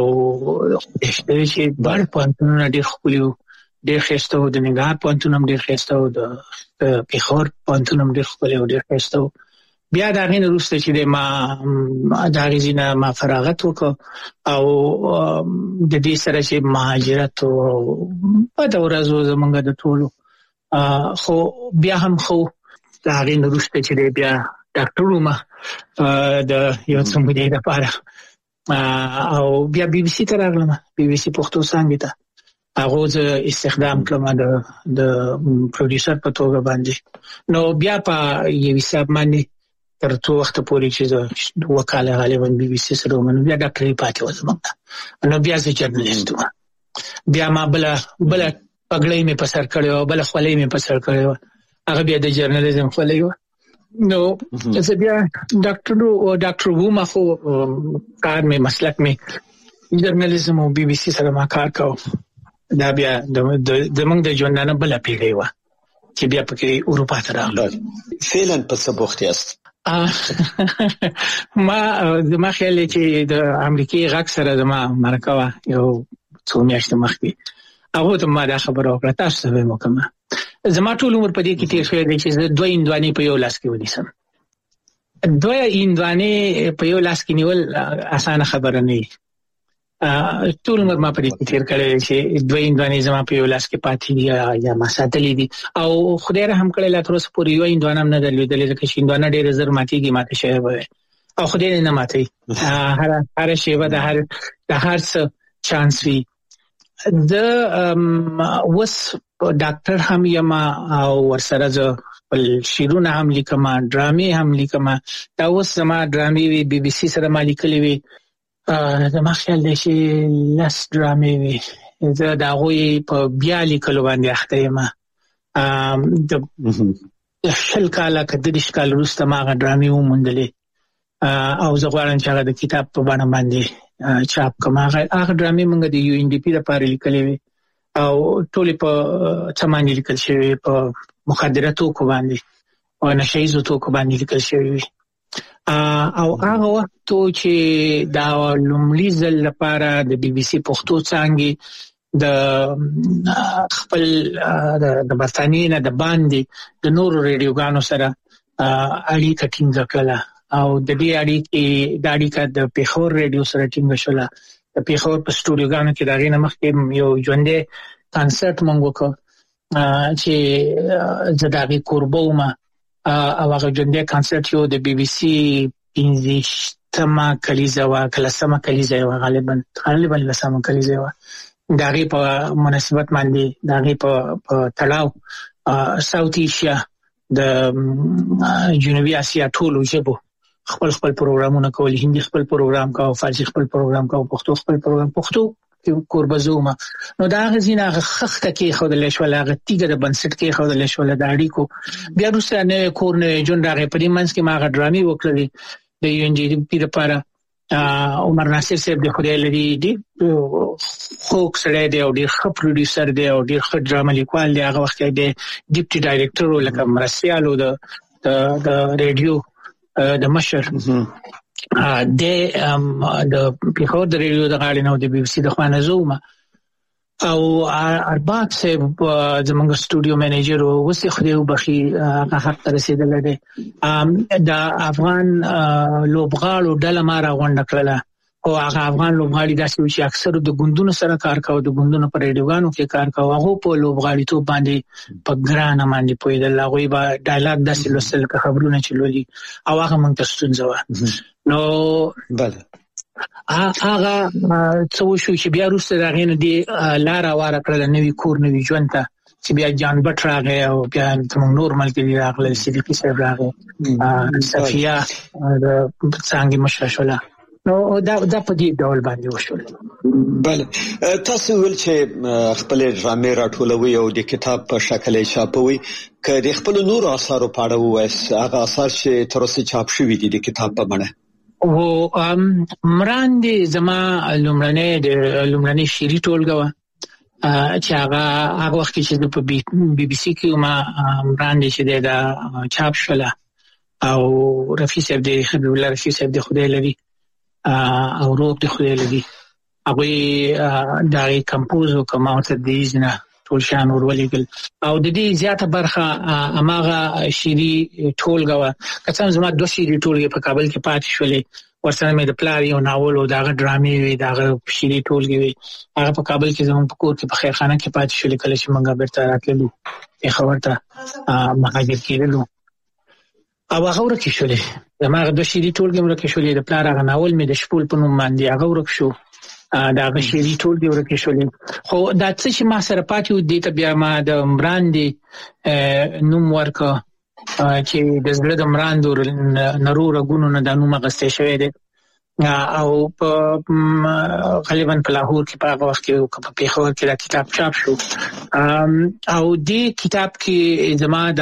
Speaker 3: چې دواړه پوهنتونونه ډېر ښکلي وو، ډېر ښایسته وو. د ننګرهار پوهنتون هم ډېر ښایسته وو، د پیښور پوهنتون هم ډېر ښکلی وو، ډېر ښایسته وو. بیا د هغې نه وروسته چې دی ما د هغې ځای نه ما فراغت وکړ، او د دې سره چې مهاجرت و بده ورځ و زموږ د ټولو. خو بیا هم خو دا غي نورسته چې بیا ډاکټر ما د یو څه مودې لپاره او بیا بي بي سي ته راغلم بي بي سي پښتو څنګه ته هغه ز استخدام کړم د پروډوسر په توګه باندې نو بیا په یو حساب باندې تر څو وخت پورې چې وکاله غالبا بي بي سي سره ومنو بیا ډاکټري پاتې وځم نو بیا زه جرنالست وم بیا ما بل پګړې مې په سر کړو بل خولې مې په سر کړو هغه بیا د جرنالیزم خولې و نو زه بیا ډاکټر وم خو کار مې مسلک مې جرنالیزم او بي بي سي سره ما کار کاوه دا بیا د موږ د ژوندانه بل پیړۍ و چې بیا پکې اروپا ته راغلم
Speaker 1: فعلا په څه بوخت یاست
Speaker 3: ما خیال چې د امریکای غږ سره زما مرکه یو څو میاشتې مخکې هغه ته ما دا خبره وکړه تاسو به وکم زما ټول عمر په دې کې تیر شوی دی چې دوه اندوانې په یو لاس کې ونیسم دوه اندوانې په یو لاس کې نیول اسانه خبره نه ټول عمر ما په دې کې تیر کړی چې دوه اندوانې زما په یو لاس کې پاتې دي یا ما ساتلې دي او خدای رحم کړی لا تر اوسه پورې یو اندوانه هم نه درلودلې ځکه چې اندوانه ډېر زر ماتېږي ماته شوی به او خدای نه ماتي هر شی به د هر څه چانس وي د وس ډاکټر هم یم او ورسره ز بل شیرونه هم لیکم ډرامې هم لیکم دا اوس زما ډرامې وی بي بي سي سره ما لیکلې وی زما خیال دی چې لاس ډرامې وی زه دا غوي په بیا لیکلو باندې اخته یم د شل کاله کده د شکل وروسته ما ډرامې وموندلې او زه غواړم چې هغه د کتاب په باندې باندې چاپ کوم هغه ډرامې موږ د یو ان ډي پی لپاره لیکلې وي او ټول په څمانې لیکل شوی په مخدراتو کو باندې او نشایزو تو کو باندې لیکل شوی وي او هغه وخت چې دا لومړي ځل لپاره د بي بي سي پښتو څنګه د خپل د برتانیې نه د باندې د نورو ریډیوګانو سره اړیکه ټینګه کړه او د دې اړیکه د پیښور ریډیو سره ټینګه شوه د پیښور په سټوډیوګانو کې دا غینه مخکې یو ژوندې کانسرت مونږ وکړ چې زداغي قربومه او هغه ژوندې کانسرت یو د بي بي سي 15مه کلیزه وا کلسمه کلیزه وا غالبا لسمه کلیزه وا داغي په مناسبت باندې داغي په تړاو ساوث ایشیا د جنوبي اسیا ټولو ژبو خپل پروګرامونه کول هندي خپل پروګرام کاو فارسی خپل پروګرام کاو پښتو خپل پروګرام پښتو کوربزومه نو دا غزینه خخته کې خو د لښول هغه تیګه د بنسټ کې خو د لښول د اړیکو بیا روسه نه کورنه جون راغې په دې منځ کې ما غ ډرامي وکړلې د یو ان ډي پی لپاره عمر ناصر صاحب د خدای لري دی خوک سره دی او ډیر ښه پروډوسر دی او ډیر ښه ډرامه لیکوال دی هغه وخت دی ډیپټي ډایریکټر لکه مرسیالو د ریډیو د مشر د پیښور د ریډیو د غاړې نو د بي بي سي د خوانه زومه او ارباب صاحب زمونږ سټوډیو منیجر او وسې خو یو بخي هغه حق رسیدل دی د افغان لوبغاړو ډله ما راغونډه کړله او هغه افغان لوبغاړي داسې چې اکثر د ګوندونو سره کار کاوه د ګوندونو پر ریډیوګانو کې کار کاوه هغه په لوبغاړي ته باندې په ګرانه باندې پویدل هغه به ډایلاګ داسې لوستل که خبرونه چلولي او هغه مونږ ته ستونزه و نو
Speaker 1: بله
Speaker 3: هغه څو شو چې بیا وروسته راغی نه دی لار واره کړل نوې کور نوې ژوند ته چې بیا جان بټ راغی او بیا موږ نورمال کې راغله صدیقي صاحب راغی صفیه د څنګه مشرشوله نو دا په دې ډول باندې وشول
Speaker 1: بله تاسو ول چې خپل ډرامې راټولوي او د کتاب په شکل یې چاپوي که د خپل نور آثارو په اړه وایي هغه آثار چې تر اوسه چاپ شوي دي د کتاب په بڼه
Speaker 3: او مراندې زما لومړنۍ شعري ټولګه وه چې هغه وخت چې په بي بي سي کې ما مراندې چې دا چاپ شوله او رفیع صاحب د حبیب الله رفیع صاحب د خدای لري او روب د خدای لري هغه دا کمپوز وکړ او تدریس نه ټول شان ورولېګل او د دې زیاته برخه اماغه شيري ټولګه وا کڅم زما دوه شيري ټولګه په کابل کې پاتې شولې ورسره مې د پلار یو ناول او داغه ډرامې وی داغه شيري ټولګه وی هغه په کابل کې زموږ په کور کې په خیرخانه کې پاتې شولې کله چې موږ بیرته راتللو پیښور ته مهاجر کېدلو او هغه ورکه شولې زموږ د شيري ټولګي ورکه شولې د پلار هغه ناول مې د شپول په نوم باندې هغه ورک شو دا هغه شيري ټولګي ورکه شولې خو دا څه چې ما سره پاتې و دې ته بیا ما د مراندې نوم ورکه چې د زړه د مراندو نرو رګونو نه د نوم غستې شوی دی او په غالبا په لاهور کې په هغه وخت کې په پیښور کې دا کتاب چاپ شو او دې کتاب کې زما د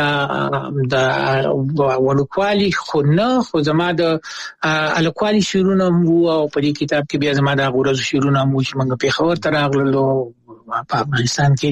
Speaker 3: ولکوالي خو زما د الکوالي شعرونه وو او په دې کتاب کې بیا زما د غورز شعرونه وو چې موږ پیښور ته راغلو په افغانستان کې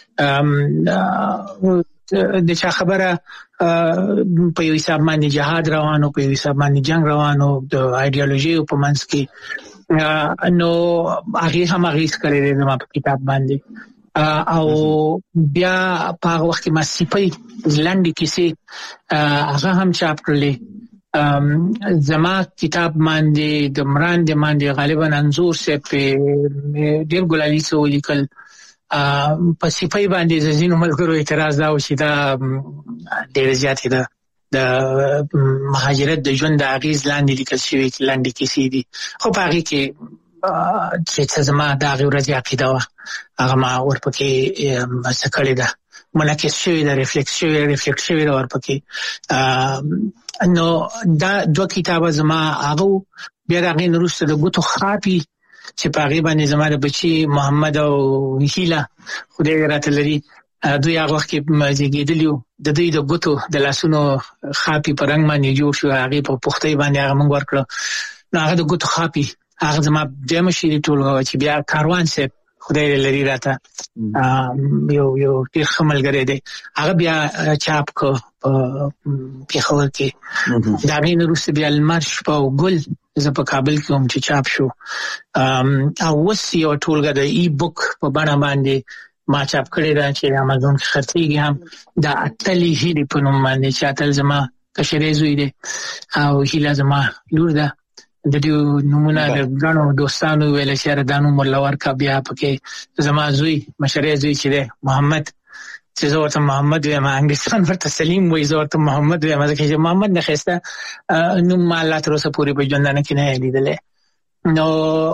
Speaker 3: د چا خبره په یو حساب باندې جهاد روانو په یو حساب باندې جنگ روانو د ایدئولوژي په منځ کې نو هغه هم هغه کړی دی ما په کتاب باندې او بیا په هغه وخت کې ما سپي ځلانډي کیسې هغه هم چاپ کړلې زما کتاب باندې د مراندې باندې غالبا انزور سه په ډېر ګلالي سو لیکل په سپي باندې زینو ملګرو اعتراض دا و چې دا ډېر زیات ده د مهاجرت د ژوند د اغیز لاندې لیکل شوی لاندې کیسې دي خو په هغه کې چې زما د ورځې عقیده و هغه ما ورپکې مسکړې ده منعکس شوی ده ریفلیکټ شوی ده ورپکې نو دا دوه کتابه زما هغه بیا د هغې نه وروسته د ګوتو خاپي چې په هغې باندې زما د بچي محمد او هیله خدای راته لري دوی هغه وخت کې زیږېدلي وو د دوی د ګوتو د لاسونو خاپي په رنګ باندې جوړ شو هغې په پختۍ باندې هغه موږ ورکړه نو هغه د ګوتو خاپي هغه زما دویمه شعري ټولګه وه چې بیا کاروان صاحب خدای لري راته یو ډېر ښه ملګری دی هغه بیا چاپ کړ په پیښور کې د هغې نه وروسته بیا لمر شپه او ګل زه په کابل کې هم چې چاپ شو او اوس یو ټولګه د ای بک په بڼه باندې ما چاپ کړې ده چې امازون کې خرڅېږي هم د اتلې هیلې په نوم باندې چې اتل زما کشرې زوی دی او هیله زما لور ده د دې نومونه د ګڼو دوستانو ویل چې دا نوم ورله ورکړه بیا پکې زما زوی مشرې زوی چې دی محمد چې زه ورته محمد وایم انګلیسان ورته سلیم وایي زه ورته محمد وایم ځکه چې محمد نه ښایسته نوم ما الله تر اوسه پورې په ژوندانه کې نه لیدلی نو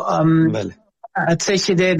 Speaker 3: څه چې دی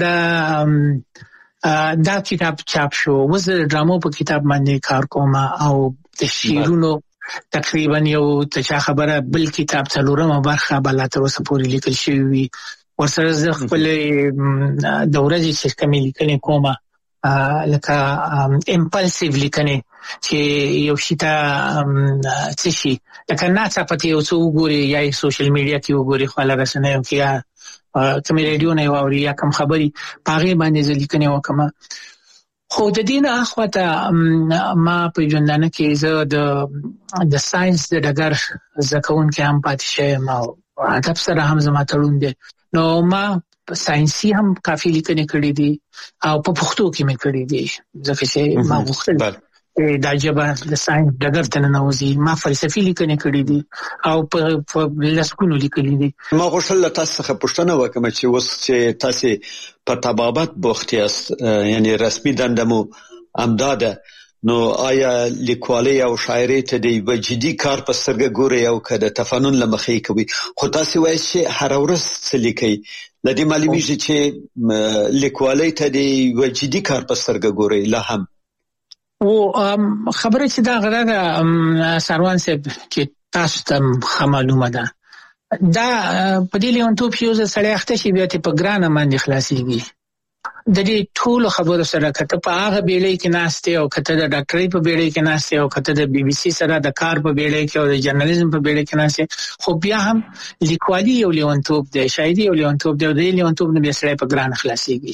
Speaker 3: دا کتاب چاپ شو اوس د ډرامو په کتاب باندې کار کوم او د شعرونو تقریبا یو څه خبره بل کتاب څلورمه برخه بل تر اوسه پورې لیکل شوی وي ورسره زه خپل د ورځې چې کومې لیکنې کومه لکه امپلسیو لیکنې چې یو شي ته څه شي لکه ناڅاپه یو څه وګوري یا سوشل میډیا کې وګوري خپل رسنیو کې یا کومې ریډیو نه واوري یا کوم خبري پاغه باندې زه لیکنې وکم خو د دې نه اخواته ما په ژوندانه کې زه د ساينس د ډګر زکهونکي هم پاتې شوم او ادب سره هم زما تړون دي نو ما ساينسي هم کافي لیکنې کړې دي او په پښتو کې مې کړې دي ځکه چې ما غوښتل دا جبه د ساينس ډګر ته ننوځي ما فلسفي لیکنې کړې دي او په لسکونو لیکلي دي
Speaker 1: ما غوښتل تاسو څخه پوښتنه وکړم چې اوس چې تاسو په طبابت بوخت یاست یعنی رسمي دندمو امداده نو آیا لیکوالي او شاعري ته د وجدي کار په سترګه ګوري او کده تفنن لمخې کوي خو تاسو وایي چې هر ورځ څه لیکي لدې معلومیږي چې لیکوالي ته د وجدي کار په سترګه ګوري لا هم
Speaker 3: او خبره چې دا غره سروان صاحب چې تاسو ته معلومه ده دا په دې لیونتوب یو سړی اخته شي بیا ته په ګرانه باندې خلاصيږي د دې ټول خبرو سره کته په هغه بیړۍ کې ناشته او کته د ډاکټرۍ په بیړۍ کې ناشته او کته د بي بي سي سره د کار په بیړۍ کې او د جرنالیزم په بیړۍ کې ناشته خو بیا هم لیکوالي یو لیونتوب دی شاعري یو لیونتوب دی د لیونتوب نه بیا سړی په ګرانه خلاصيږي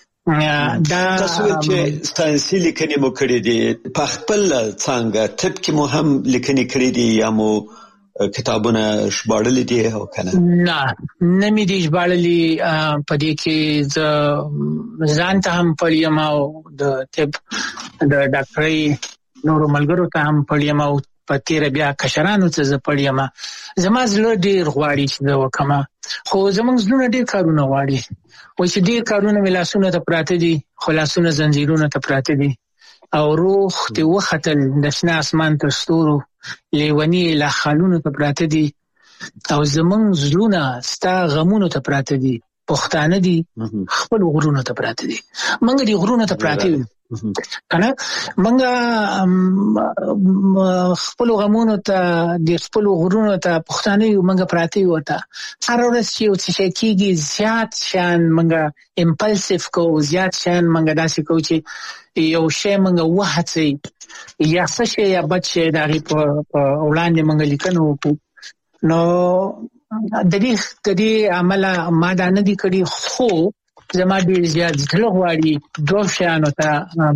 Speaker 1: دا تاسو چې ستاسو لیکنې مو کړې دي په خپل څنګه طب کې مو هم لیکنې کړې دي یا مو کتابونه شباړلې دي او کنه
Speaker 3: نه مې دي شباړلې په دې کې ځان ته هم پړیم او د طب د ډاکټرۍ نور ملګرو ته هم پړیم او په تیر بیا کشرانو ته پړیم زما زړه ډیر غواړي چې دا وکما خو زمونږ زړه ډیر کارونه غواړي و چې ډیر کارونه ملاسونه ته پراته دي خلاصونه زنجیرونه ته پراته دي او روح ته وختل د شنه اسمان تر ستورو لیونی لا خالونو ته پراته دي او زمون زلونه ستا غمونو ته پراته دي پښتانه دي خپل غرونو ته پراته دي منګ دي غرونو ته پراته دي کنه منګ خپل غمونو ته د خپل غرونو ته پښتانه یو منګ پراته یو ته هر ورځ چې او څه کېږي زیات شان منګ امپلسیو کو زیات شان منګ داسې کو چې یو شی منګ وهڅي یا څه شی یا بچي دغه په وړاندې منګ لیکنو نو د دې عمل ما دا نه دي کړی خو زما ډیر زیات ځله غواړي دوه شانو ته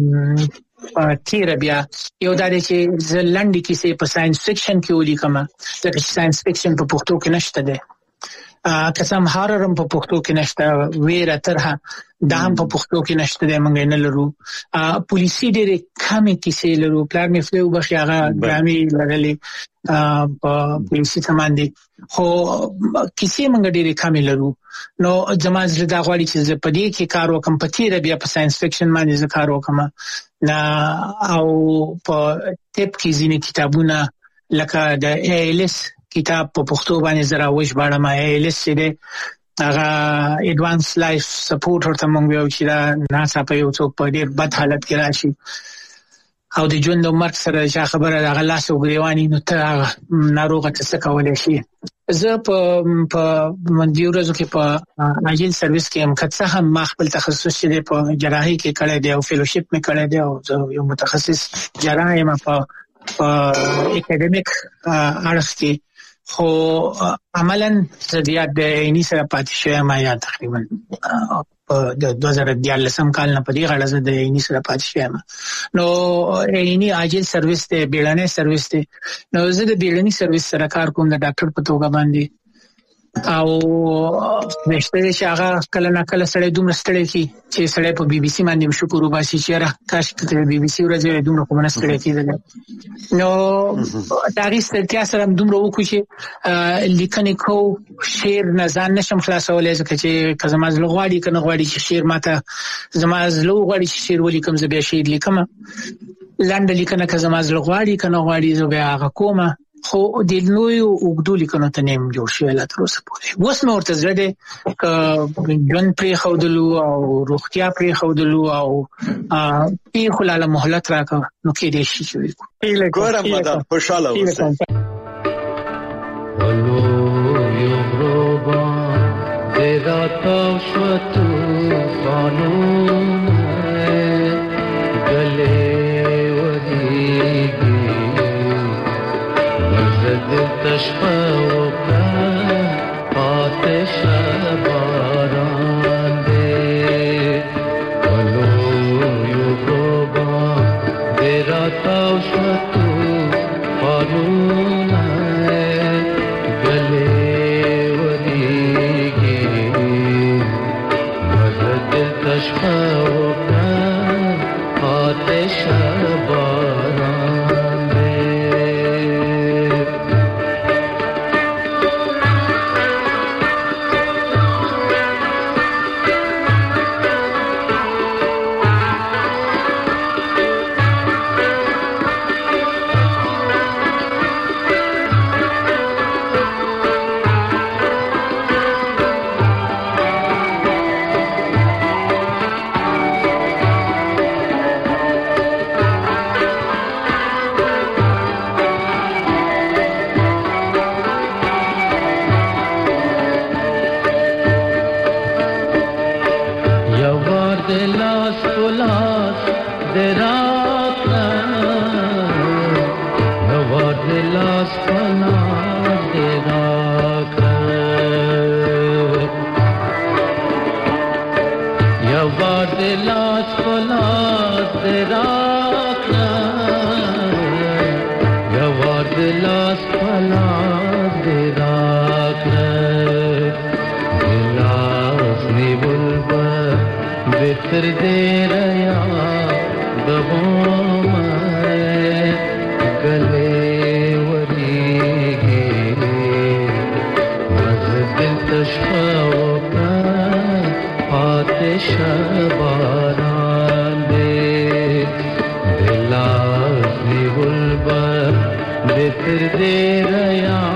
Speaker 3: تیر بیا یو دا چې زلندې کیسې په ساينس فکشن کې ولیکم ځکه چې ساينس فکشن په پښتو کې نشته ده قسم هاررم په پښتو کې نشته ویره ترها دا هم په پښتو کې نشته ده مونږ نه لرو پولیسي ډېر کمې کیسې لرو پلان مې فلو بخي هغه ګرامي لرلې په پولیسي سامان دي خو کیسې مونږ ډېر کمې لرو نو زما زړه دا غواړي چې په دې کې کار وکم په تیر بیا په ساينس فکشن باندې کار وکم نه او په ټیپ کې ځینې کتابونه لکه د ایلس کتاب په پښتو باندې زرا وښ باندې ما ایلس دې هغه ایڈوانس لایف سپورټ ورته مونږ یو چې دا ناسا په یو څوک په ډېر بد حالت کې راشي او د ژوند او مرګ سره چې خبره د غلاس او غریوانی نو ته ناروغه څه کولای شي زه په مندي ورځو کې په اجل سرویس کې هم کڅه هم ما خپل تخصص چې په جراحي کې کړی دی او فیلوشپ مې کړی دی او یو متخصص جراح یم په اکیډمیک اړخ کې خو عملاً زیات د عیني سره پاتې شوی ما یا تقریبا د 2014 کال نه په دې غړ زه د عیني سره پاتې شوم نو عیني عاجل سرویس ته بیړنۍ سرویس ته نو زه د بیړنۍ سرویس سره کار کوم د ډاکټر په توګه باندې او نشته چې هغه کله نه کله سړی دومره ستړی کی چې سړی په بي بي سي باندې شکر وباسي چې را کاش کته بي بي سي ورځې دومره کومه ستړی کیدل نو تاریخ ستیا سره دومره وکړي چې لیکنې کو شعر نه ځان نشم خلاصولای ځکه چې کزما زلو غواړي کنه غواړي چې شعر ماته زما زلو غواړي چې شعر ولیکم زه به شعر لیکم لاندې لیکنه کزما زلو غواړي کنه غواړي زه به هغه کومه خو د نوې وګړو لیکنو ته نیم جوړ شوی لا تر اوسه پورې اوس نو ورته زړه دې ژوند پرې خودلو او روغتیا پرې خودلو او په خلاله مهلت راکړه نو کې دې شي چې
Speaker 19: ګورم ماده خوشاله اوسه
Speaker 4: ولو یو روبا زیرا تاسو قانون گلے تشفى وكان آتش باران دے ولو يغربا دیراتا وشتو قانون ہے گلے وریگی مزد تشفى وكان آتش باران कर दे रया दबों में गले वरीगे मज़द तशफ़ा का आतिश बारान दे फिर दे रहा